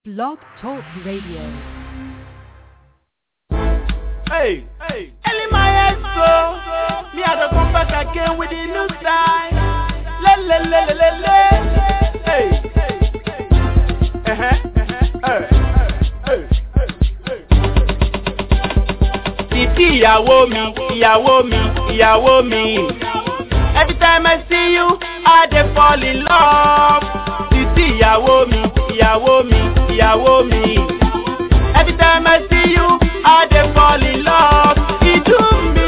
Blog Talk Radio. Hey, Ellie Maestro, me had to come back again with the new style. Hey, Titi ìyàwó mi. Every time I see you, I dey fall in love. Titi ìyàwó mi. Every time I see you, I dey fall in love. You do me,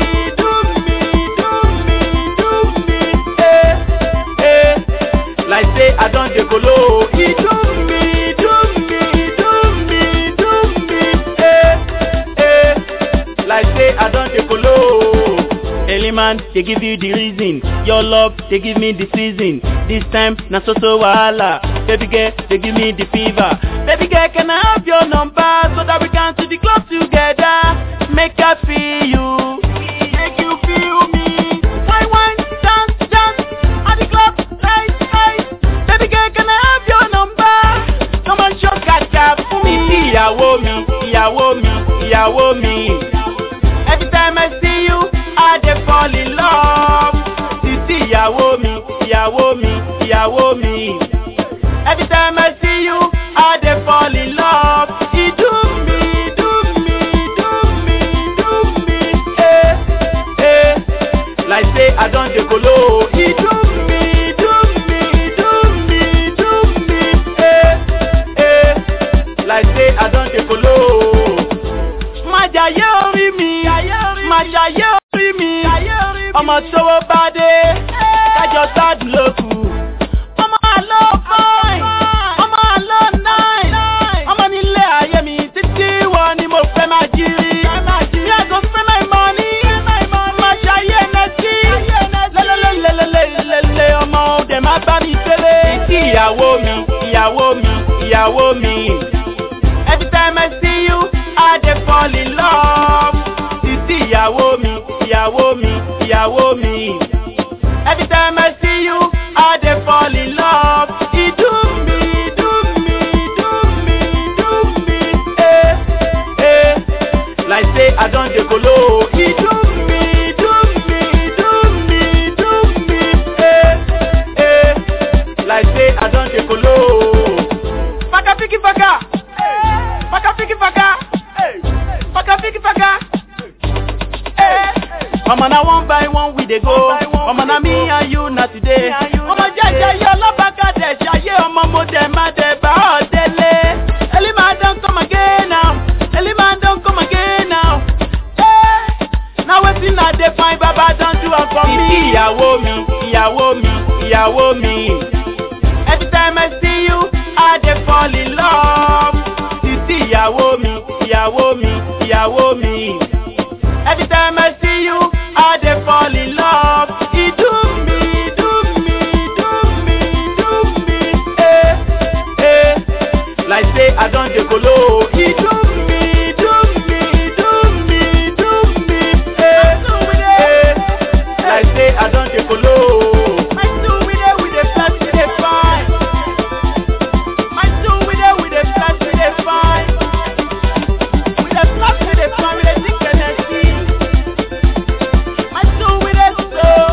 like say I don't dey kolo. You do me, like say I don't dey kolo. Eliman, they give you the reason. Your love, they give me the season. This time, na so wahala. Baby girl, they give me the fever. Baby girl, can I have your number so that we can to the club together? Make I feel you, make you feel me. Wine, dance, at the club, right. Baby girl, can I have your number? Come on, show kaka for me. ìyàwó mi. Every time I see you, I dey fall in love. Titi ìyàwó mi. Every time I see you, I dey fall in love. You do me, like say I don't dey kolo. You do me, like say I don't dey kolo. Májàyé orí mi, ọmọ tówó bá dé, kájọ sádùn lókù. Ọmọ àlọ́ fine, ọmọ àlọ́ nine, ọmọ nílé ayé mi títí wọ ni mo fẹ́ máa jírí. Mi àgọ́ fẹ́ my money, máa ṣayé nẹ́tí. Lélelélelélelélele ọmọ òde máa bá mi tẹ́lẹ̀. Títí ìyàwó mi. Every time I see you, I dey fall in love. Títí ìyàwó mi. Every time I see you, I dey fall in love. You do me, like say I don't dey kolo. You do me, like say I don't dey kolo. Faka piki faka. Mama na one by one we dey go. Mama na me and you na today. Mama jaja yo lobaka de jaye omo mo de ma de ba odele. Elima don come again now. Now wetin I dey find Baba don do am for me. ìyàwó mi. Every time I see you, I dey fall in love. Titi ìyàwó mi. Every time I see you, I dey fall in love. You do me, like say I don't dey kolo. You do me, like say I don't dey kolo. My two with the flash, we dey fine. My two with the flash, we dey fine. With the flash, we dey fine. With the drink energy. My two with the slow.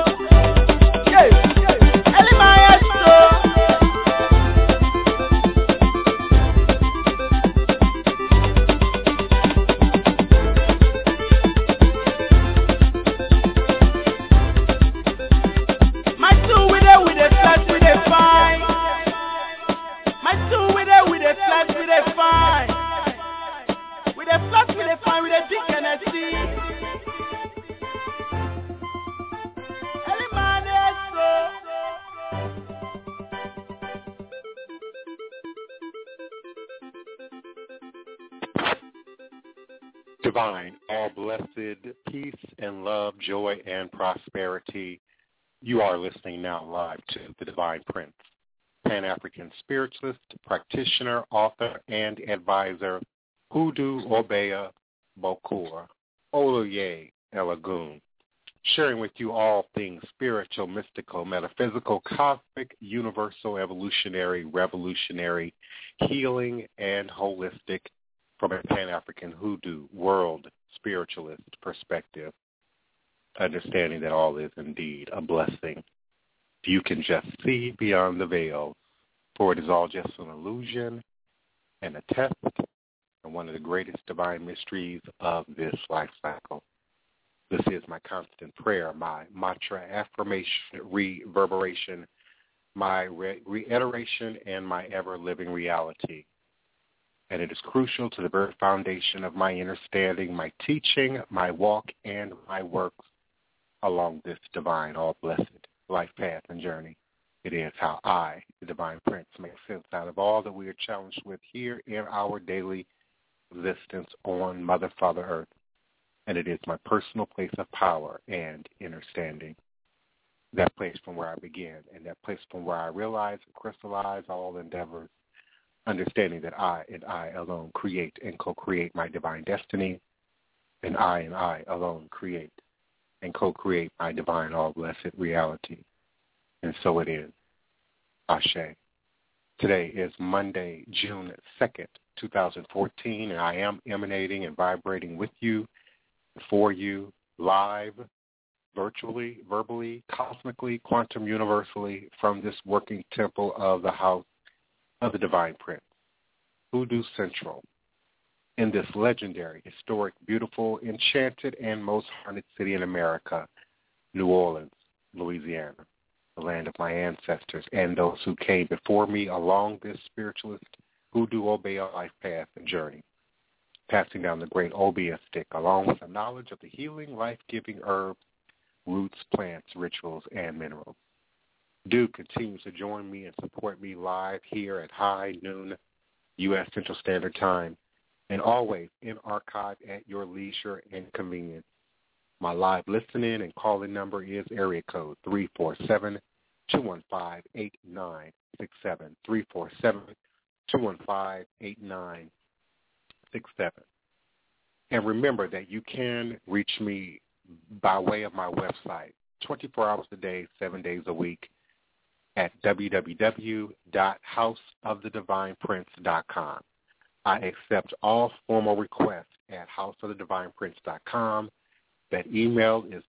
Yeah. Ellie Maestro. My two with the flash, we dey fine. My two with the flash, we dey fine. With the flash, we dey fine. With the drink energy. Ellie Maestro. Divine, all blessed peace and love, joy and prosperity. You are listening now live to the Divine Prince, Pan-African spiritualist, practitioner, author, and advisor, Hoodoo Obeah Bokor, Oloye Elagoon. sharing with you all things spiritual, mystical, metaphysical, cosmic, universal, evolutionary, revolutionary, healing, and holistic from a Pan-African hoodoo, world spiritualist perspective, understanding that all is indeed a blessing. You can just see beyond the veil, for it is all just an illusion and a test and one of the greatest divine mysteries of this life cycle. This is my constant prayer, my mantra, affirmation, reverberation, my reiteration, and my ever-living reality. And it is crucial to the very foundation of my understanding, my teaching, my walk, and my works along this divine, all-blessed life path and journey. It is how I, the Divine Prince, make sense out of all that we are challenged with here in our daily existence on Mother, Father, Earth. And it is my personal place of power and understanding. That place from where I begin, and that place from where I realize and crystallize all endeavors, understanding that I and I alone create and co-create my divine destiny, and I alone create and co-create my divine all-blessed reality. And so it is. Ashe. Today is Monday, June 2nd, 2014, and I am emanating and vibrating with you, for you, live, virtually, verbally, cosmically, quantum universally, from this working temple of the house of the Divine Prince, Hoodoo Central, in this legendary, historic, beautiful, enchanted, and most haunted city in America, New Orleans, Louisiana, the land of my ancestors and those who came before me along this spiritualist Hoodoo Obeah life path and journey, passing down the great Obeah stick along with the knowledge of the healing, life-giving herbs, roots, plants, rituals, and minerals. Do continue to join me and support me live here at high noon U.S. Central Standard Time, and always in archive at your leisure and convenience. My live listening and calling number is area code 347-215-8967, 347-215-8967. And remember that you can reach me by way of my website, 24 hours a day, 7 days a week, at www.houseofthedivineprince.com. I accept all formal requests at houseofthedivineprince.com. That email is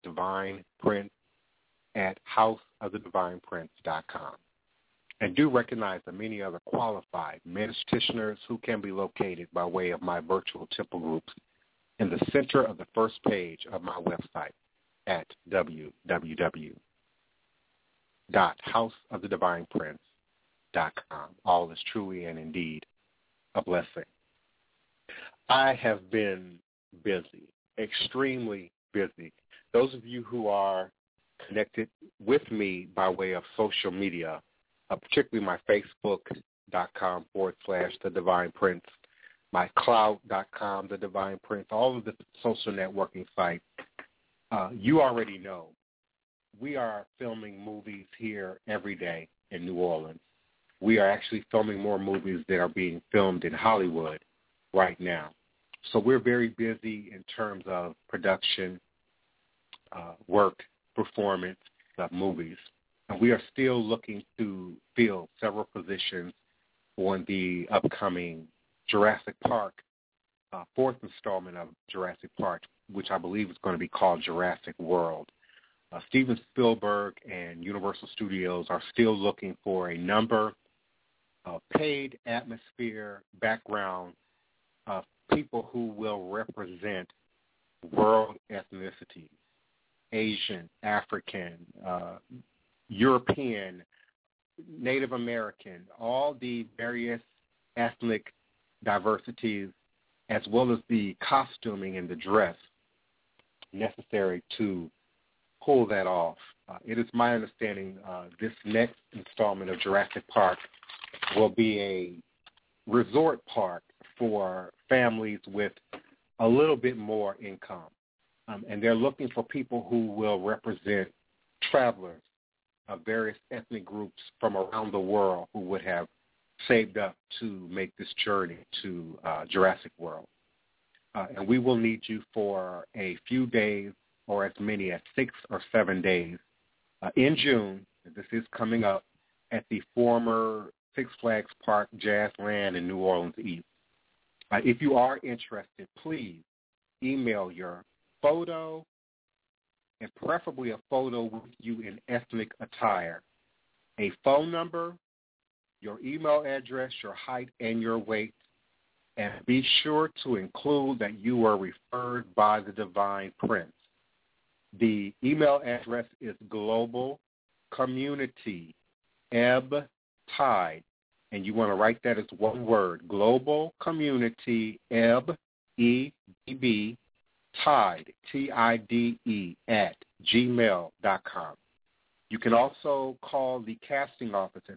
divineprince@houseofthedivineprince.com. And do recognize the many other qualified practitioners who can be located by way of my virtual temple groups in the center of the first page of my website at www.houseofthedivineprince.com. All is truly and indeed a blessing. I have been busy, extremely busy. Those of you who are connected with me by way of social media, particularly my Facebook.com/The Divine Prince, my Cloud.com, The Divine Prince, all of the social networking sites, you already know we are filming movies here every day in New Orleans. We are actually filming more movies that are being filmed in Hollywood right now. So we're very busy in terms of production, work, performance of movies. And we are still looking to fill several positions on the upcoming Jurassic Park, fourth installment of Jurassic Park, which I believe is going to be called Jurassic World. Steven Spielberg and Universal Studios are still looking for a number of paid atmosphere, background of people who will represent world ethnicities, Asian, African, European, Native American, all the various ethnic diversities, as well as the costuming and the dress necessary to pull that off. It is my understanding this next installment of Jurassic Park will be a resort park for families with a little bit more income. And they're looking for people who will represent travelers of various ethnic groups from around the world who would have saved up to make this journey to Jurassic World. And we will need you for a few days or as many as 6 or 7 days in June. This is coming up at the former Six Flags Park Jazzland in New Orleans East. If you are interested, please email your photo, and preferably a photo with you in ethnic attire, a phone number, your email address, your height, and your weight, and be sure to include that you were referred by the Divine Prince. The email address is Global Community Ebb Tide, and you want to write that as one word, Global Community Ebb, E-B-B, Tide, T-I-D-E, at gmail.com. You can also call the casting office at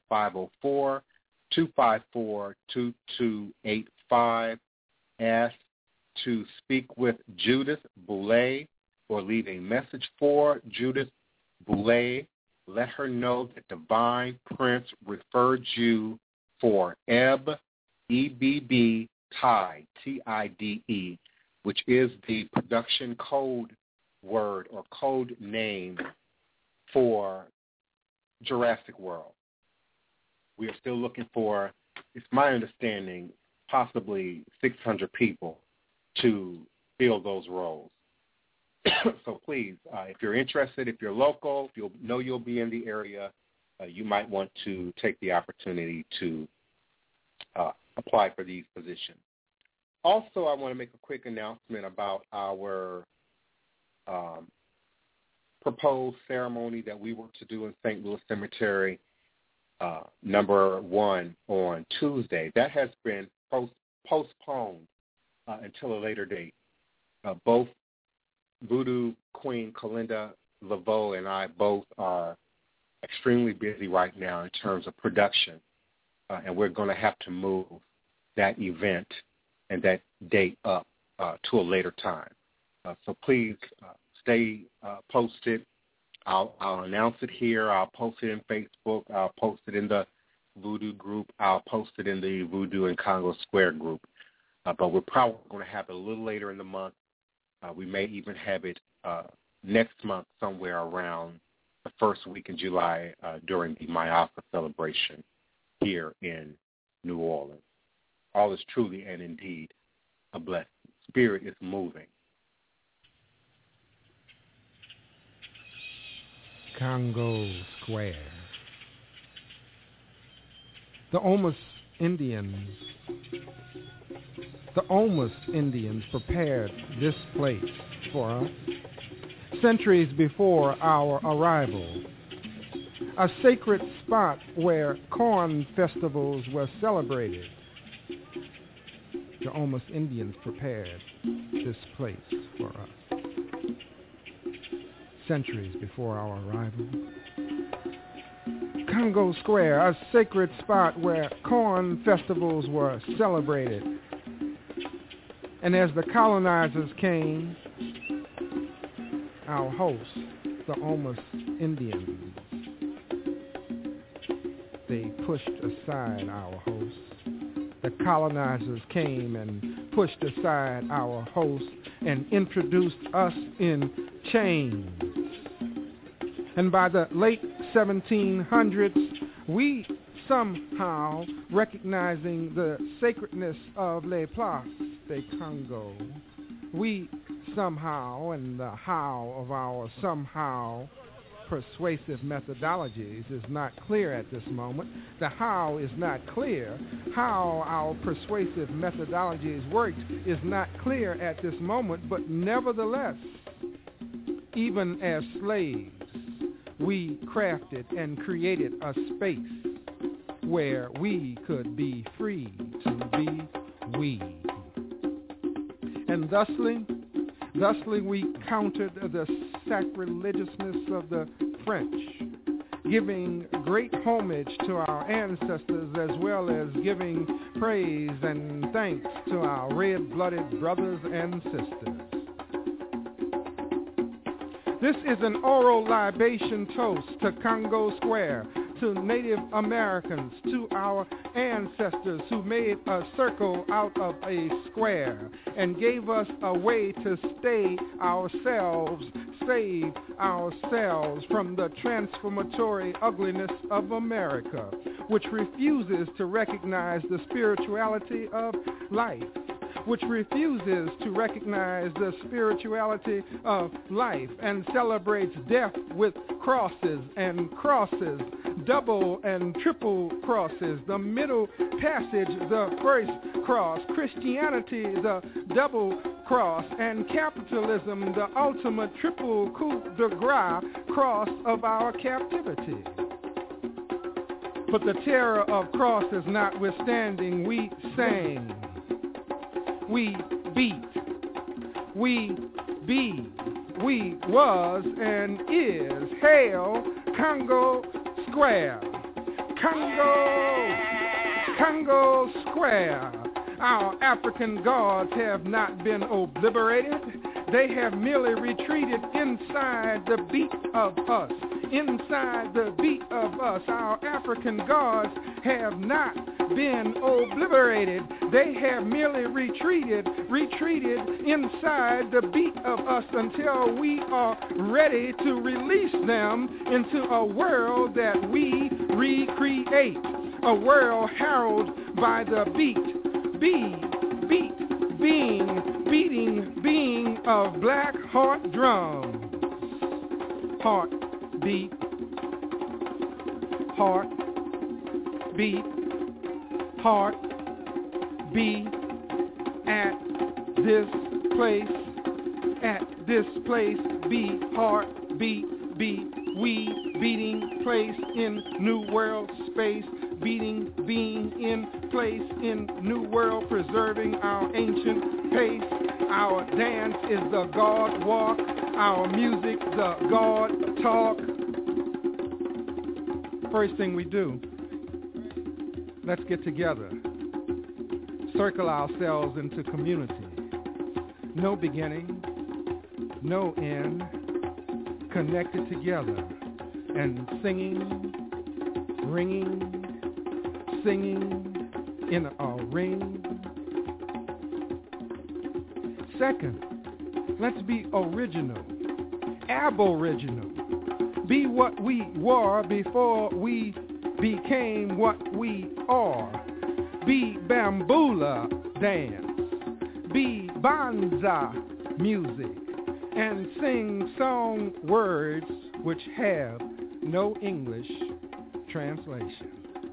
504-254-2285. Ask to speak with Judith Boulay or leave a message for Judith Boulay. Let her know that Divine Prince referred you for Ebb, E-B-B, Tide, T-I-D-E, which is the production code word or code name for Jurassic World. We are still looking for, it's my understanding, possibly 600 people to fill those roles. So please, if you're interested, if you're local, if you know you'll be in the area, you might want to take the opportunity to apply for these positions. Also, I want to make a quick announcement about our proposed ceremony that we were to do in St. Louis Cemetery, number 1 on Tuesday. That has been postponed until a later date. Both Voodoo Queen Kalinda Laveau and I both are extremely busy right now in terms of production, and we're going to have to move that event and that date up to a later time. So please stay posted. I'll announce it here. I'll post it in Facebook. I'll post it in the Voodoo group. I'll post it in the Voodoo and Congo Square group. But we're probably going to have it a little later in the month. We may even have it next month somewhere around the first week in July during the Mayasa celebration here in New Orleans. All is truly and indeed a blessing. Spirit is moving. Congo Square. The Omas Indians prepared this place for us centuries before our arrival. A sacred spot where corn festivals were celebrated. The Omas Indians prepared this place for us centuries before our arrival. Congo Square, a sacred spot where corn festivals were celebrated. And as the colonizers came, our hosts, the Omas Indians, they pushed aside our hosts. The colonizers came and pushed aside our hosts and introduced us in chains. And by the late 1700s, we somehow, recognizing the sacredness of Les Places de Congo, we somehow, and the how of our somehow persuasive methodologies is not clear at this moment. The how is not clear. How our persuasive methodologies worked is not clear at this moment, but nevertheless, even as slaves, we crafted and created a space where we could be free to be we. And thusly we countered the sacrilegiousness of the French, giving great homage to our ancestors as well as giving praise and thanks to our red-blooded brothers and sisters. This is an oral libation toast to Congo Square, to Native Americans, to our ancestors who made a circle out of a square and gave us a way to stay ourselves save ourselves from the transformatory ugliness of America, which refuses to recognize the spirituality of life, which refuses to recognize the spirituality of life and celebrates death with crosses and crosses, double and triple crosses, the middle passage, the first cross, Christianity, the double cross, and capitalism, the ultimate triple coup de grace cross of our captivity. But the terror of crosses notwithstanding, we sang, we beat, we be, we was and is. Hail Congo Square, Congo Square. Our African gods have not been obliterated. They have merely retreated inside the beat of us. Inside the beat of us, our African gods have not been obliterated. They have merely retreated inside the beat of us until we are ready to release them into a world that we recreate. A world heralded by the beating of black heart drums. Heart beat, heart beat, heart beat at this place, be heart beat, be we beating place in new world space, beating being in place in new world, preserving our ancient pace. Our dance is the God walk, our music the God talk. First thing we do, let's get together, circle ourselves into community. No beginning, no end, connected together and singing, ringing, singing in a ring. Second, let's be original, aboriginal. Be what we were before we became what we are. Be bamboola dance, be banza music, and sing song words which have no English translation.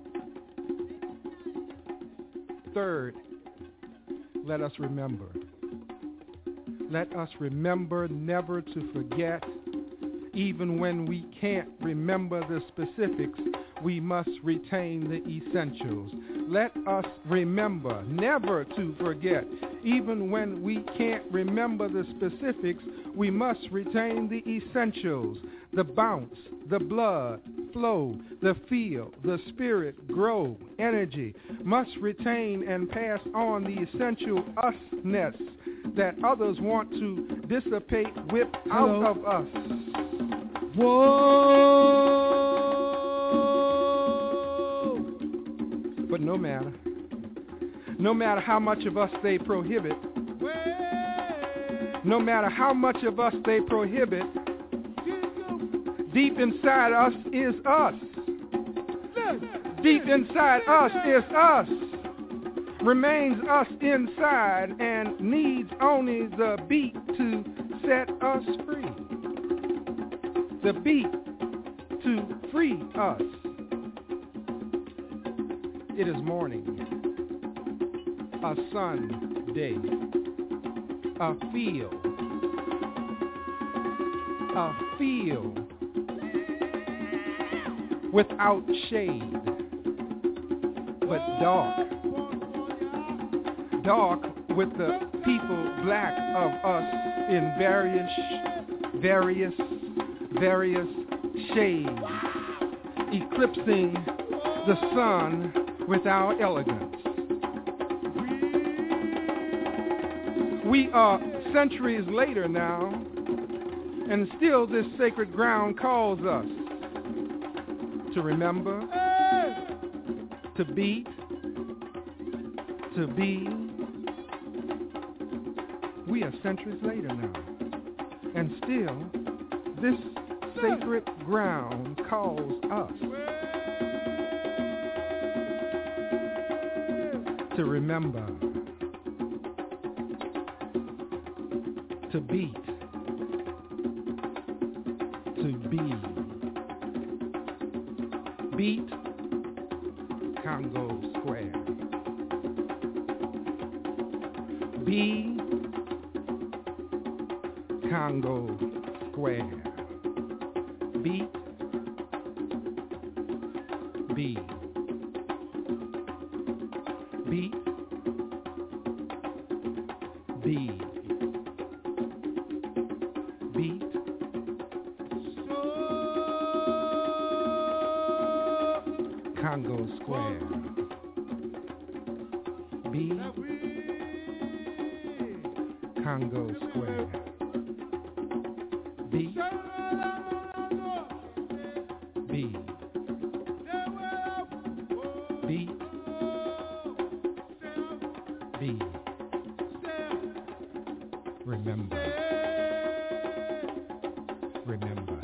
Third, let us remember. Let us remember never to forget. Even when we can't remember the specifics, we must retain the essentials. Let us remember never to forget. Even when we can't remember the specifics, we must retain the essentials. The bounce, the blood flow, the feel, the spirit grow, energy must retain and pass on the essential usness that others want to dissipate, whip out of us. Whoa! But no matter how much of us they prohibit, no matter how much of us they prohibit, deep inside us is us. Deep inside us is us. Remains us inside and needs only the beat to set us free. The beat to free us. It is morning, a Sunday, a field without shade, but dark with the people black of us in various shades, eclipsing the sun with our elegance. We are centuries later now, and still this sacred ground calls us to remember, to beat, to be. We are centuries later now, and still This sacred ground calls us to remember, to beat, to be. Beat Congo Square. Be Congo Square. Beat. Be. Beat. Be. Beat. Congo Square. Be Congo Square. Be Be Be Be. Remember. Remember.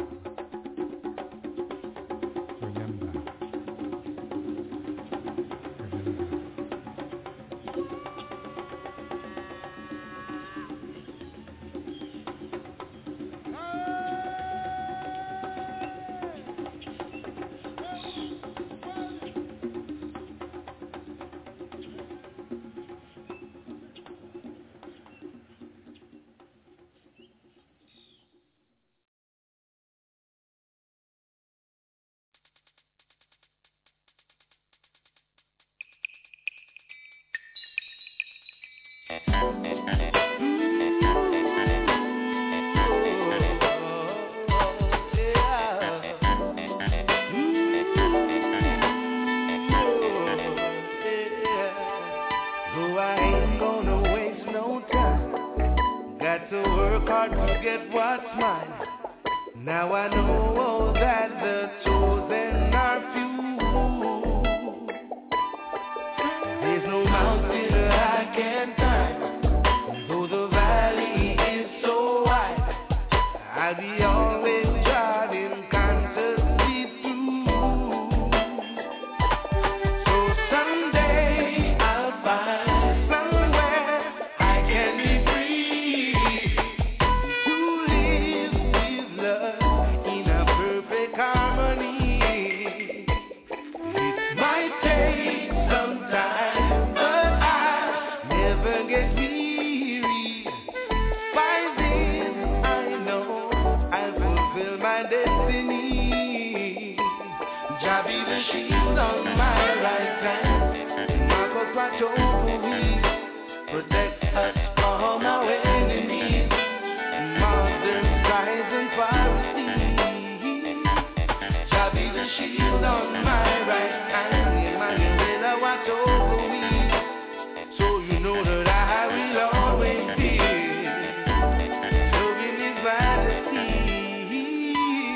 Remember. Now I know that the chosen are few. There's no mountain I can climb, though the valley is so wide. I'll be always driving consciously through. So someday I'll find somewhere I can be free to live with love in a perfect harmony. It might take some time, but I never get weary. By then I know I'll fulfill my destiny. Jah be the shield on my right hand, Marcos watch over me, protect us from our enemies, modern skies and Pharisees. Jah be the shield on my right hand, Emmanuel watch over me, so you know that I will always be serving His majesty.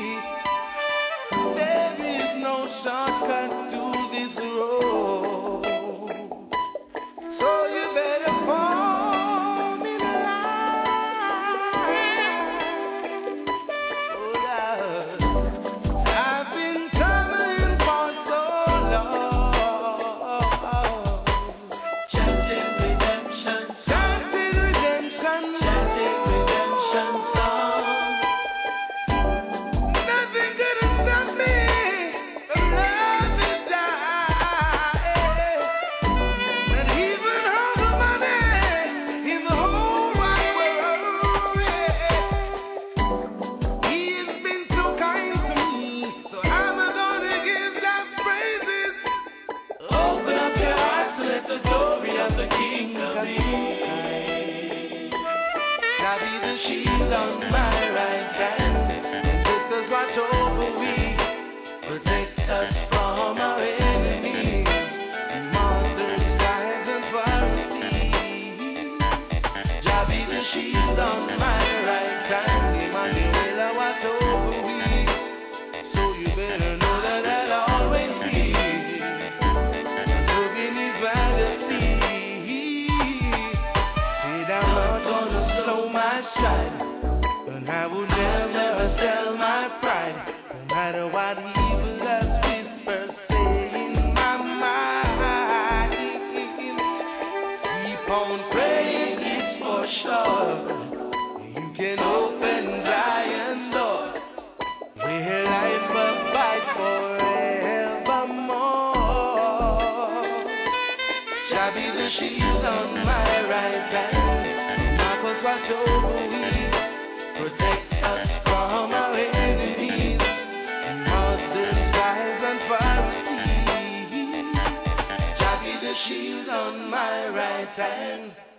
There is no shortcut to this road, so you better fall in line. Oh yeah, I've been traveling for so long, chanting redemption song. Nothing could have stopped me from loving Jah. And even all the money in the whole wide world, He has been so kind to me, so I'm gonna give Jah praises. Open up your hearts to let the glory of the King come in. Jah be the shield on my right hand, and sisters watch over we, protect us from our enemies, monsters, giants, and Pharisees. Jah be the shield on my right hand, Emmanuel watch over we, so you better know that I'll always be serving His majesty. Said I'm not gonna slow my stride, and I will never sell Praise is for sure. You can open Zion's door, where life abides forevermore. Shall be the shield on my right hand, Marcos watch over we, protect us from our enemies, monsters, spies, and Pharisees. Shall be the shield on my right hand.